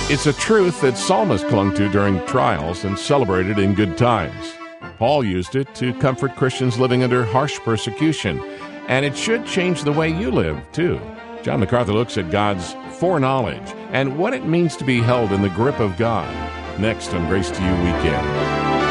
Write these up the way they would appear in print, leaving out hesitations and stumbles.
It's a truth that psalmists clung to during trials and celebrated in good times. Paul used it to comfort Christians living under harsh persecution, and it should change the way you live, too. John MacArthur looks at God's foreknowledge and what it means to be held in the grip of God. Next on Grace to You Weekend.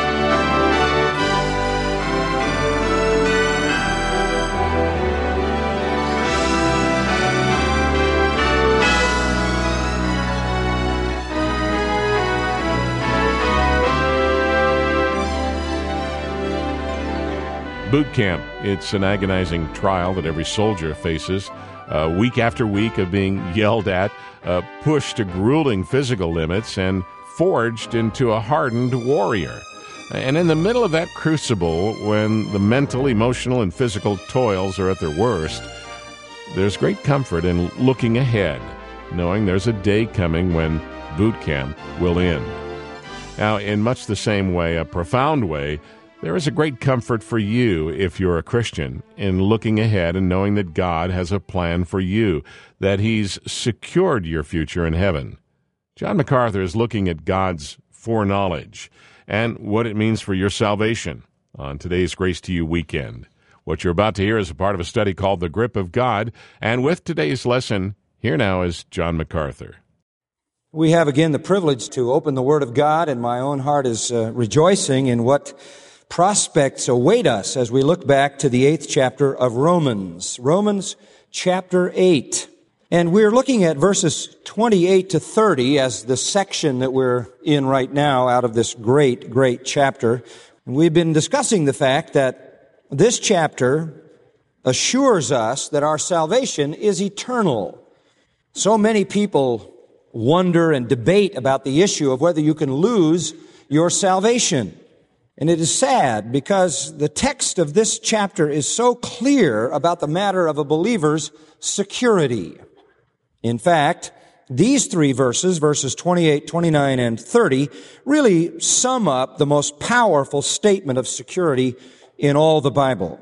Boot camp. It's an agonizing trial that every soldier faces, week after week of being yelled at, pushed to grueling physical limits, and forged into a hardened warrior. And in the middle of that crucible, when the mental, emotional, and physical toils are at their worst, there's great comfort in looking ahead, knowing there's a day coming when boot camp will end. Now, in much the same way, a profound way, there is a great comfort for you, if you're a Christian, in looking ahead and knowing that God has a plan for you, that He's secured your future in heaven. John MacArthur is looking at God's foreknowledge and what it means for your salvation on today's Grace to You Weekend. What you're about to hear is a part of a study called The Grip of God, and with today's lesson, here now is John MacArthur. We have again the privilege to open the Word of God, and my own heart is rejoicing in what prospects await us as we look back to the 8th chapter of Romans. Romans chapter 8. And we're looking at verses 28 to 30 as the section that we're in right now out of this great, great chapter. And we've been discussing the fact that this chapter assures us that our salvation is eternal. So many people wonder and debate about the issue of whether you can lose your salvation. And it is sad because the text of this chapter is so clear about the matter of a believer's security. In fact, these three verses, verses 28, 29, and 30, really sum up the most powerful statement of security in all the Bible.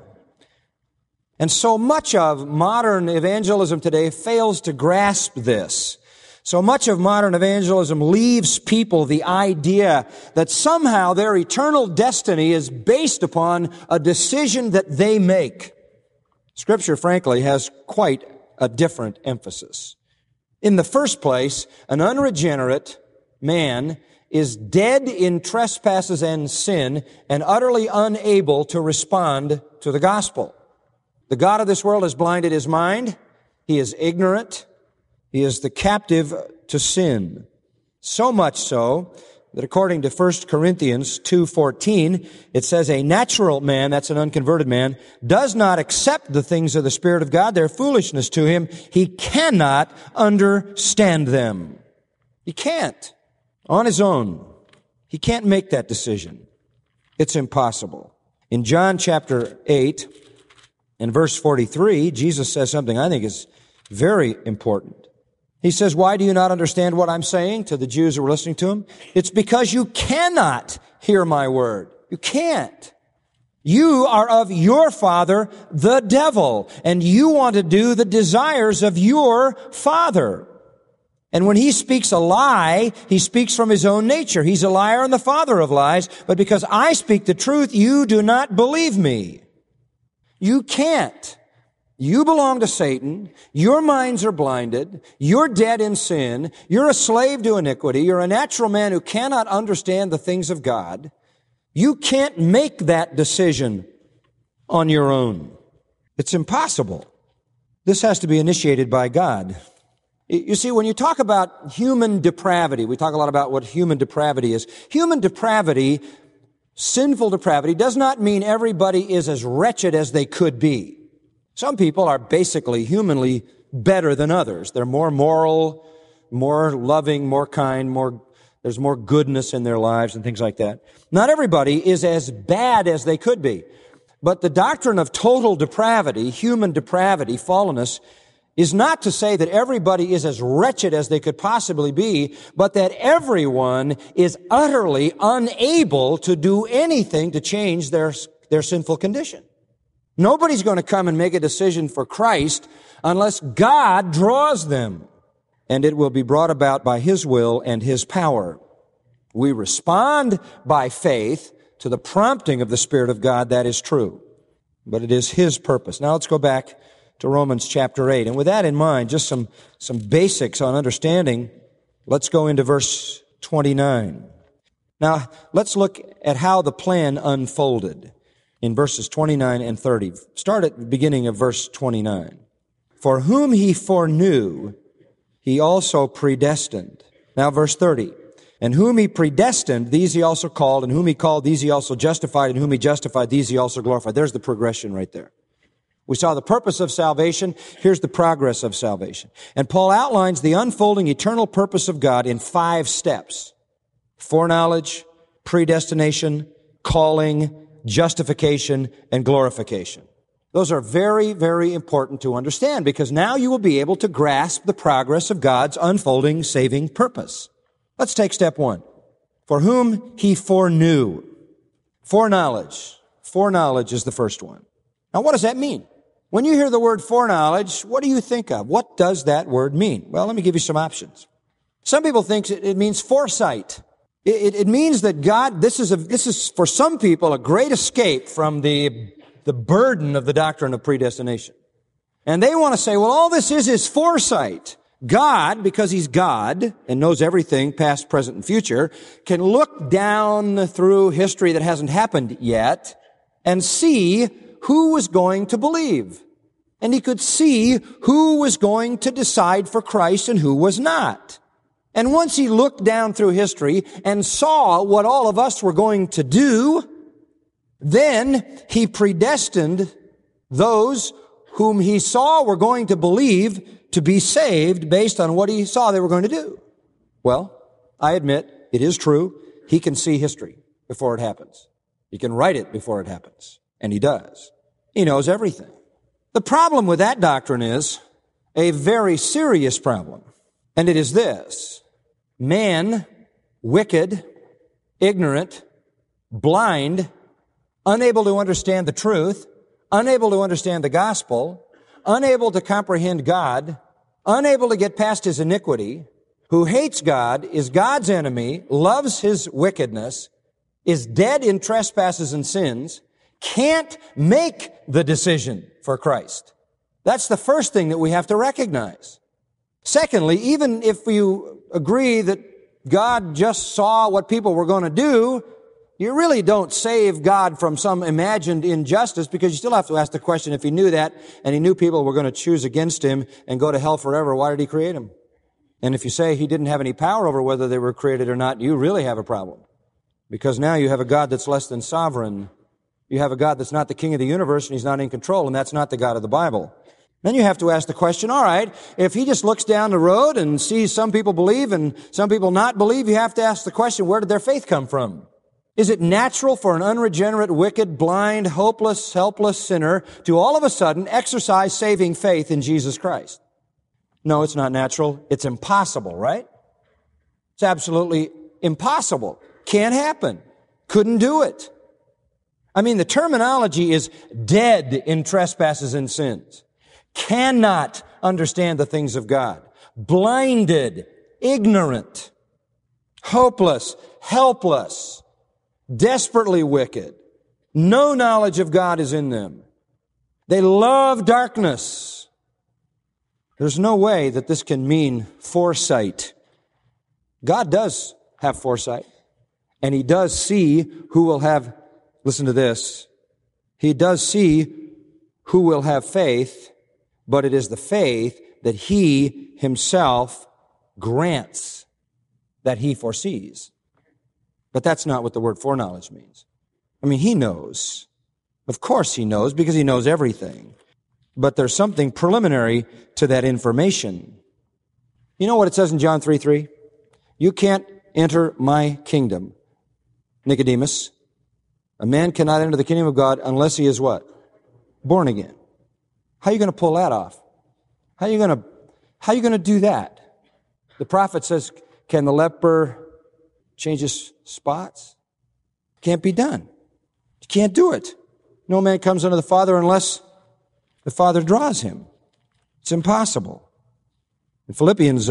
And so much of modern evangelism today fails to grasp this. So much of modern evangelism leaves people the idea that somehow their eternal destiny is based upon a decision that they make. Scripture, frankly, has quite a different emphasis. In the first place, an unregenerate man is dead in trespasses and sin and utterly unable to respond to the gospel. The god of this world has blinded his mind. He is ignorant. He is the captive to sin. So much so that according to 1 Corinthians 2:14, it says a natural man, that's an unconverted man, does not accept the things of the Spirit of God. They're foolishness to him. He cannot understand them. He can't. On his own. He can't make that decision. It's impossible. In John chapter 8 and verse 43, Jesus says something I think is very important. He says, why do you not understand what I'm saying to the Jews who were listening to him? It's because you cannot hear my word. You can't. You are of your father, the devil, and you want to do the desires of your father. And when he speaks a lie, he speaks from his own nature. He's a liar and the father of lies, but because I speak the truth, you do not believe me. You can't. You belong to Satan. Your minds are blinded. You're dead in sin. You're a slave to iniquity. You're a natural man who cannot understand the things of God. You can't make that decision on your own. It's impossible. This has to be initiated by God. You see, when you talk about human depravity, we talk a lot about what human depravity is. Human depravity, sinful depravity, does not mean everybody is as wretched as they could be. Some people are basically humanly better than others. They're more moral, more loving, more kind, there's more goodness in their lives and things like that. Not everybody is as bad as they could be. But the doctrine of total depravity, human depravity, fallenness, is not to say that everybody is as wretched as they could possibly be, but that everyone is utterly unable to do anything to change their sinful condition. Nobody's going to come and make a decision for Christ unless God draws them. and it will be brought about by His will and His power. We respond by faith to the prompting of the Spirit of God. That is true. But it is His purpose. Now let's go back to Romans chapter 8. And with that in mind, just some basics on understanding, let's go into verse 29. Now, let's look at how the plan unfolded in verses 29 and 30. Start at the beginning of verse 29. For whom He foreknew, He also predestined. Now, verse 30. And whom He predestined, these He also called, and whom He called, these He also justified, and whom He justified, these He also glorified. There's the progression right there. We saw the purpose of salvation. Here's the progress of salvation. And Paul outlines the unfolding eternal purpose of God in 5 steps. Foreknowledge, predestination, calling, justification, and glorification. Those are very, very important to understand because now you will be able to grasp the progress of God's unfolding saving purpose. Let's take step 1. For whom He foreknew. Foreknowledge. Foreknowledge is the first one. Now what does that mean? When you hear the word foreknowledge, what do you think of? What does that word mean? Well, let me give you some options. Some people think it means foresight. It means that God, this is for some people a great escape from the burden of the doctrine of predestination. And they want to say, well, all this is foresight. God, because He's God and knows everything, past, present, and future, can look down through history that hasn't happened yet and see who was going to believe. And He could see who was going to decide for Christ and who was not. And once He looked down through history and saw what all of us were going to do, then He predestined those whom He saw were going to believe to be saved based on what He saw they were going to do. Well, I admit, it is true. He can see history before it happens. He can write it before it happens. And He does. He knows everything. The problem with that doctrine is a very serious problem. And it is this. Man, wicked, ignorant, blind, unable to understand the truth, unable to understand the gospel, unable to comprehend God, unable to get past his iniquity, who hates God, is God's enemy, loves his wickedness, is dead in trespasses and sins, can't make the decision for Christ. That's the first thing that we have to recognize. Secondly, even if you agree that God just saw what people were going to do, you really don't save God from some imagined injustice because you still have to ask the question, if He knew that and He knew people were going to choose against Him and go to hell forever, why did He create them? And if you say He didn't have any power over whether they were created or not, you really have a problem. Because now you have a God that's less than sovereign. You have a God that's not the King of the universe and He's not in control, and that's not the God of the Bible. Then you have to ask the question, all right, if He just looks down the road and sees some people believe and some people not believe, you have to ask the question, where did their faith come from? Is it natural for an unregenerate, wicked, blind, hopeless, helpless sinner to all of a sudden exercise saving faith in Jesus Christ? No, it's not natural. It's impossible, right? It's absolutely impossible. Can't happen. Couldn't do it. I mean, the terminology is dead in trespasses and sins. Cannot understand the things of God. Blinded, ignorant, hopeless, helpless, desperately wicked. No knowledge of God is in them. They love darkness. There's no way that this can mean foresight. God does have foresight, and He does see who will have, listen to this, He does see who will have faith, but it is the faith that He Himself grants, that He foresees. But that's not what the word foreknowledge means. I mean, He knows. Of course He knows, because He knows everything. But there's something preliminary to that information. You know what it says in John 3:3? You can't enter my kingdom, Nicodemus. A man cannot enter the kingdom of God unless he is what? Born again. How are you going to pull that off? How are you going to do that? The prophet says, can the leper change his spots? Can't be done. You can't do it. No man comes unto the Father unless the Father draws him. It's impossible. In Philippians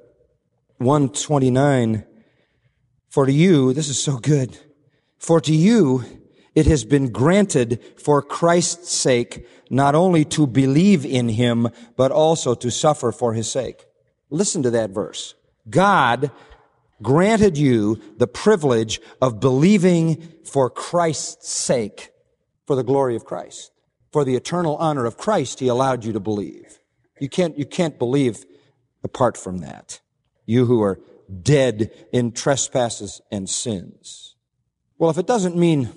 1:29, for to you, this is so good, for to you it has been granted for Christ's sake not only to believe in him, but also to suffer for his sake. Listen to that verse. God granted you the privilege of believing for Christ's sake, for the glory of Christ. For the eternal honor of Christ, he allowed you to believe. You can't believe apart from that. You who are dead in trespasses and sins. Well, if it doesn't mean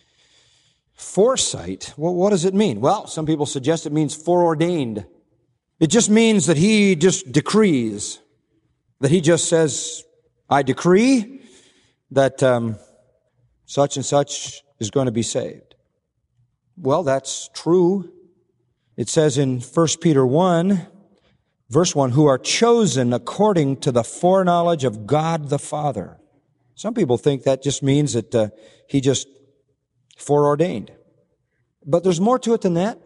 foresight, well, what does it mean? Well, some people suggest it means foreordained. It just means that he just decrees, that he just says, I decree that such and such is going to be saved. Well, that's true. It says in 1 Peter 1, verse 1, who are chosen according to the foreknowledge of God the Father. Some people think that just means that he just foreordained. But there's more to it than that.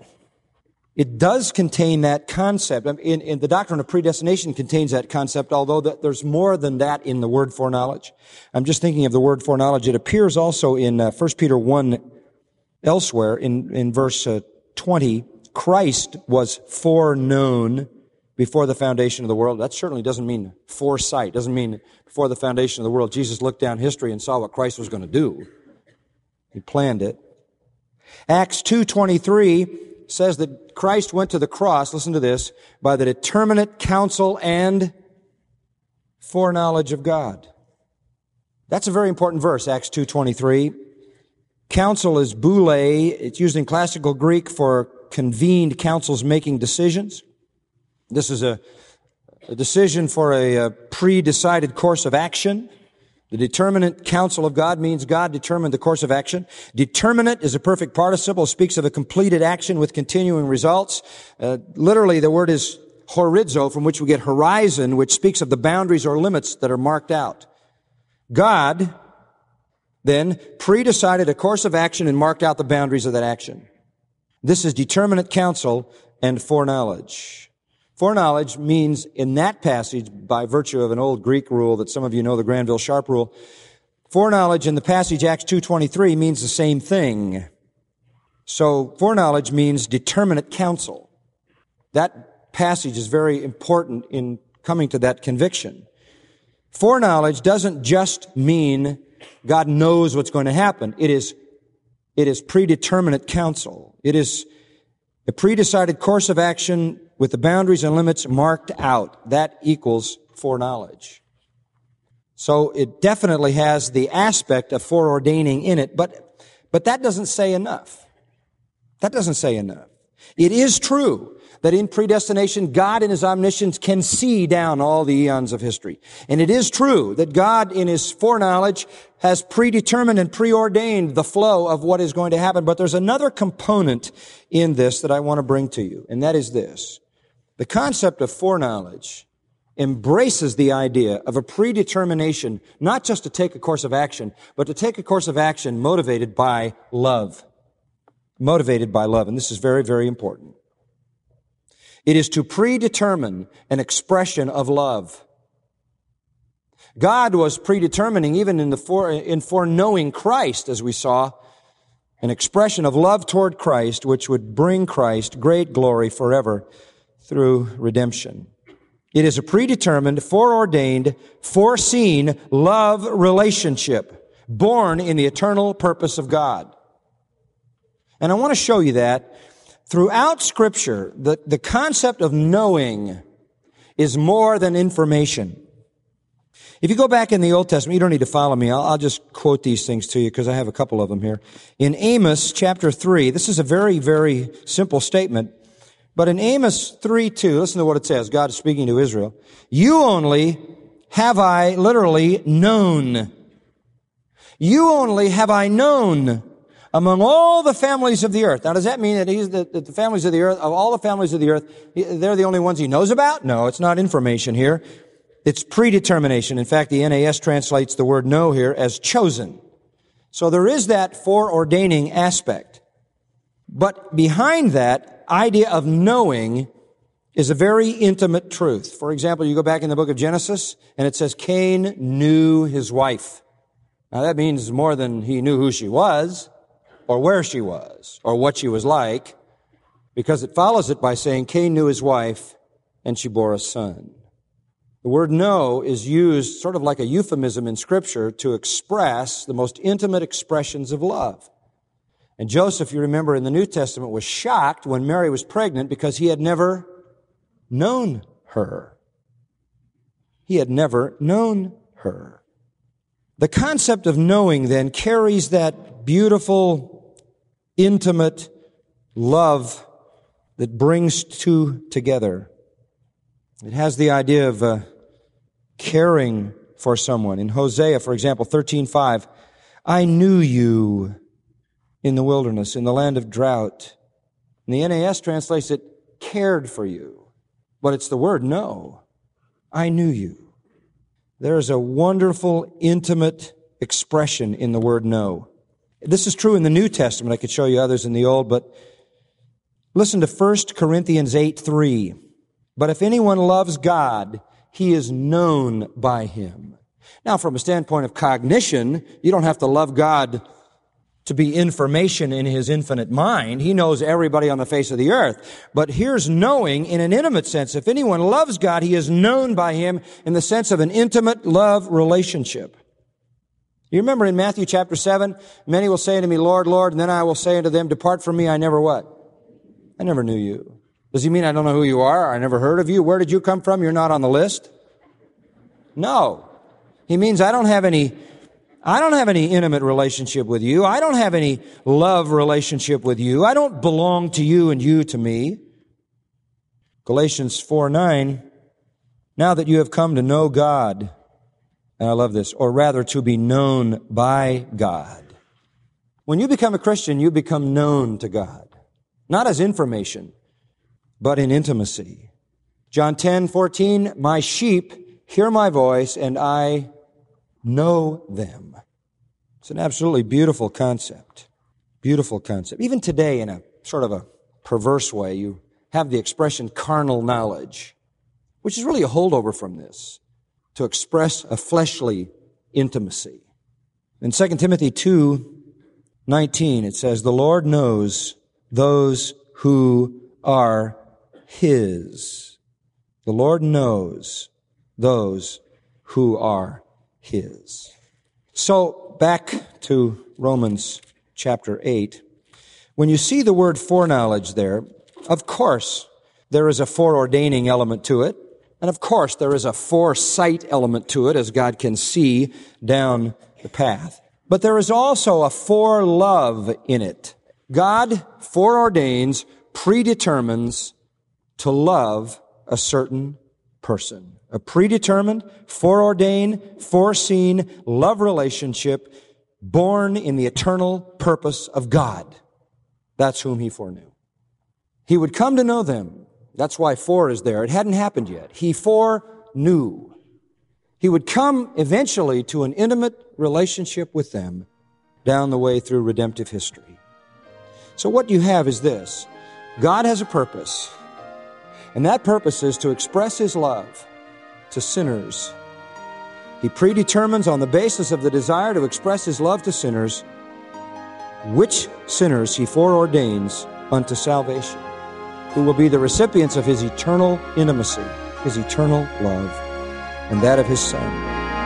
It does contain that concept. In the doctrine of predestination contains that concept, although there's more than that in the word foreknowledge. I'm just thinking of the word foreknowledge. It appears also in 1 Peter 1 elsewhere in verse 20. Christ was foreknown before the foundation of the world. That certainly doesn't mean foresight. Doesn't mean before the foundation of the world. Jesus looked down history and saw what Christ was going to do. He planned it. Acts 2:23 says that Christ went to the cross, listen to this, by the determinate counsel and foreknowledge of God. That's a very important verse, Acts 2:23. Counsel is boule. It's used in classical Greek for convened councils making decisions. This is a decision for a pre-decided course of action. The determinate counsel of God means God determined the course of action. Determinate is a perfect participle. It speaks of a completed action with continuing results. Literally, the word is horizo, from which we get horizon, which speaks of the boundaries or limits that are marked out. God then pre-decided a course of action and marked out the boundaries of that action. This is determinate counsel and foreknowledge. Foreknowledge means, in that passage, by virtue of an old Greek rule that some of you know, the Granville-Sharp rule, foreknowledge in the passage Acts 2:23 means the same thing. So foreknowledge means determinate counsel. That passage is very important in coming to that conviction. Foreknowledge doesn't just mean God knows what's going to happen. It is predeterminate counsel. It is a pre-decided course of action with the boundaries and limits marked out. That equals foreknowledge. So it definitely has the aspect of foreordaining in it, but that doesn't say enough. That doesn't say enough. It is true that in predestination, God in His omniscience can see down all the eons of history. And it is true that God in His foreknowledge has predetermined and preordained the flow of what is going to happen. But there's another component in this that I want to bring to you, and that is this. The concept of foreknowledge embraces the idea of a predetermination, not just to take a course of action, but to take a course of action motivated by love. Motivated by love. And this is very, very important. It is to predetermine an expression of love. God was predetermining, even in foreknowing Christ, as we saw, an expression of love toward Christ, which would bring Christ great glory forever through redemption. It is a predetermined, foreordained, foreseen love relationship, born in the eternal purpose of God. And I want to show you that throughout Scripture, the concept of knowing is more than information. If you go back in the Old Testament, you don't need to follow me. I'll just quote these things to you because I have a couple of them here. In Amos chapter 3, this is a very, very simple statement. But in Amos 3:2, listen to what it says. God is speaking to Israel. You only have I literally known. You only have I known among all the families of the earth. Now, does that mean that the families of the earth, of all the families of the earth, they're the only ones he knows about? No, it's not information here. It's predetermination. In fact, the NAS translates the word know here as chosen. So there is that foreordaining aspect. But behind that idea of knowing is a very intimate truth. For example, you go back in the book of Genesis, and it says Cain knew his wife. Now that means more than he knew who she was, or where she was, or what she was like, because it follows it by saying Cain knew his wife, and she bore a son. The word know is used sort of like a euphemism in Scripture to express the most intimate expressions of love. And Joseph, you remember in the New Testament, was shocked when Mary was pregnant because he had never known her. He had never known her. The concept of knowing then carries that beautiful, intimate love that brings two together. It has the idea of caring for someone. In Hosea, for example, 13:5, I knew you in the wilderness, in the land of drought. And the NAS translates it, cared for you. But it's the word know. I knew you. There is a wonderful, intimate expression in the word know. This is true in the New Testament. I could show you others in the Old, but listen to 1 Corinthians 8:3. But if anyone loves God, he is known by him. Now, from a standpoint of cognition, you don't have to love God to be information in his infinite mind. He knows everybody on the face of the earth. But here's knowing in an intimate sense. If anyone loves God, he is known by him in the sense of an intimate love relationship. You remember in Matthew chapter 7, many will say unto me, Lord, Lord, and then I will say unto them, depart from me, I never what? I never knew you. Does he mean I don't know who you are? I never heard of you? Where did you come from? You're not on the list? No. He means I don't have any intimate relationship with you. I don't have any love relationship with you. I don't belong to you and you to me. Galatians 4:9, now that you have come to know God, and I love this, or rather to be known by God. When you become a Christian, you become known to God. Not as information, but in intimacy. John 10:14, my sheep hear my voice, and I know them. It's an absolutely beautiful concept. Beautiful concept. Even today, in a sort of a perverse way, you have the expression carnal knowledge, which is really a holdover from this, to express a fleshly intimacy. In 2 Timothy 2:19, it says, the Lord knows those who are his. The Lord knows those who are his. So, back to Romans chapter 8. When you see the word foreknowledge there, of course, there is a foreordaining element to it. And of course, there is a foresight element to it as God can see down the path. But there is also a forelove in it. God foreordains, predetermines to love a certain person. A predetermined, foreordained, foreseen love relationship born in the eternal purpose of God. That's whom he foreknew. He would come to know them. That's why fore is there. It hadn't happened yet. He foreknew. He would come eventually to an intimate relationship with them down the way through redemptive history. So what you have is this. God has a purpose. And that purpose is to express his love to sinners. He predetermines on the basis of the desire to express his love to sinners, which sinners he foreordains unto salvation, who will be the recipients of his eternal intimacy, his eternal love, and that of his Son.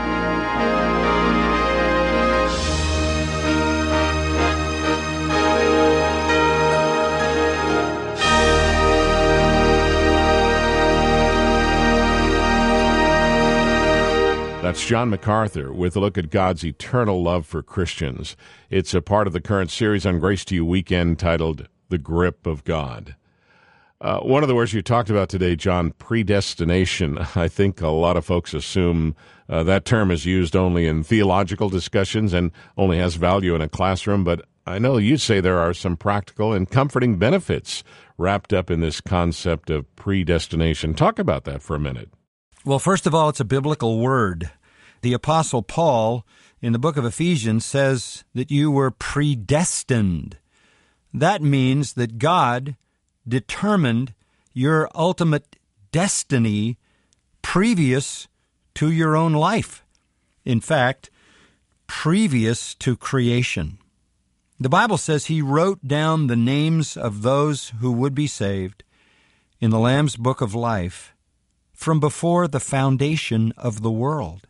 That's John MacArthur with a look at God's eternal love for Christians. It's a part of the current series on Grace to You Weekend titled The Grip of God. One of the words you talked about today, John, predestination. I think a lot of folks assume that term is used only in theological discussions and only has value in a classroom, but I know you say there are some practical and comforting benefits wrapped up in this concept of predestination. Talk about that for a minute. Well, first of all, it's a biblical word. The Apostle Paul, in the book of Ephesians, says that you were predestined. That means that God determined your ultimate destiny previous to your own life. In fact, previous to creation. The Bible says he wrote down the names of those who would be saved in the Lamb's Book of Life from before the foundation of the world.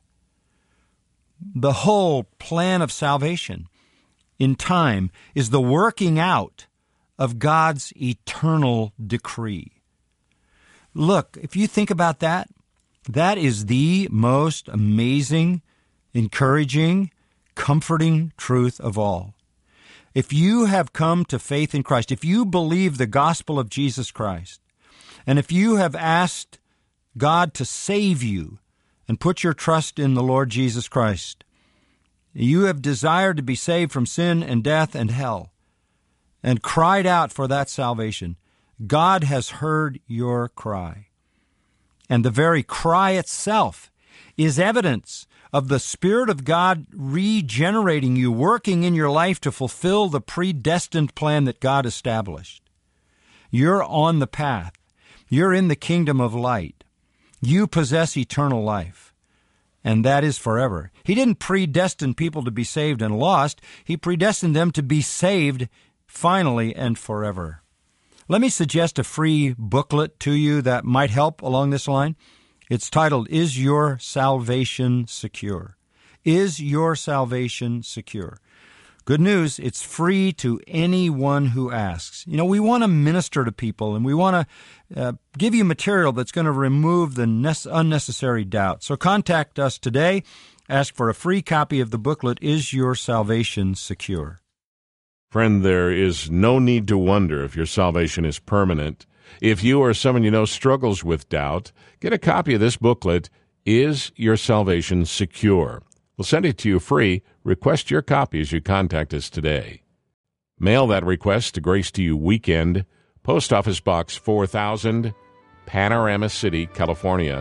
The whole plan of salvation in time is the working out of God's eternal decree. Look, if you think about that, that is the most amazing, encouraging, comforting truth of all. If you have come to faith in Christ, if you believe the gospel of Jesus Christ, and if you have asked God to save you and put your trust in the Lord Jesus Christ, you have desired to be saved from sin and death and hell, and cried out for that salvation, God has heard your cry. And the very cry itself is evidence of the Spirit of God regenerating you, working in your life to fulfill the predestined plan that God established. You're on the path. You're in the kingdom of light. You possess eternal life, and that is forever. He didn't predestine people to be saved and lost. He predestined them to be saved finally and forever. Let me suggest a free booklet to you that might help along this line. It's titled, Is Your Salvation Secure? Is your salvation secure? Good news, it's free to anyone who asks. You know, we want to minister to people, and we want to give you material that's going to remove the unnecessary doubt. So contact us today. Ask for a free copy of the booklet, Is Your Salvation Secure? Friend, there is no need to wonder if your salvation is permanent. If you or someone you know struggles with doubt, get a copy of this booklet, Is Your Salvation Secure? We'll send it to you free. Request your copy as you contact us today. Mail that request to Grace to You Weekend, Post Office Box 4000, Panorama City, California,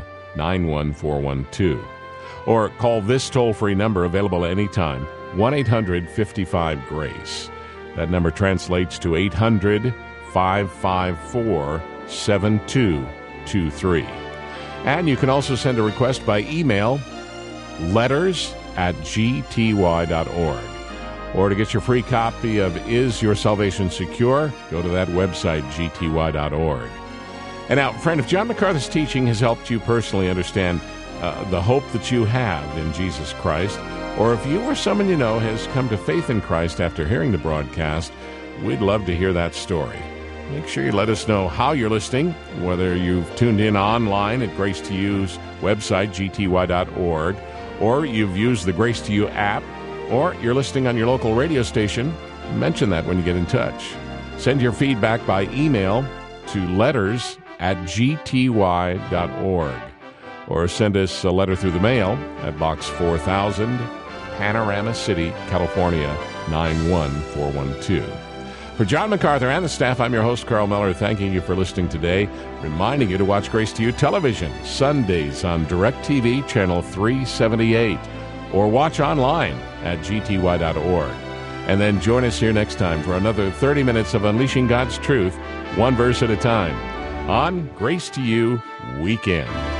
91412. Or call this toll-free number available anytime, 1-800-55-GRACE. That number translates to 800-554-7223. And you can also send a request by email, letters@gty.org. Or to get your free copy of Is Your Salvation Secure, go to that website, gty.org. And now, friend, if John MacArthur's teaching has helped you personally understand the hope that you have in Jesus Christ, or if you or someone you know has come to faith in Christ after hearing the broadcast, we'd love to hear that story. Make sure you let us know how you're listening, whether you've tuned in online at Grace to You's website, gty.org, or you've used the Grace to You app, or you're listening on your local radio station. Mention that when you get in touch. Send your feedback by email to letters@gty.org, or send us a letter through the mail at Box 4000, Panorama City, California, 91412. For John MacArthur and the staff, I'm your host, Carl Miller, thanking you for listening today, reminding you to watch Grace to You television Sundays on DirecTV Channel 378, or watch online at gty.org. And then join us here next time for another 30 minutes of unleashing God's truth, one verse at a time, on Grace to You Weekend.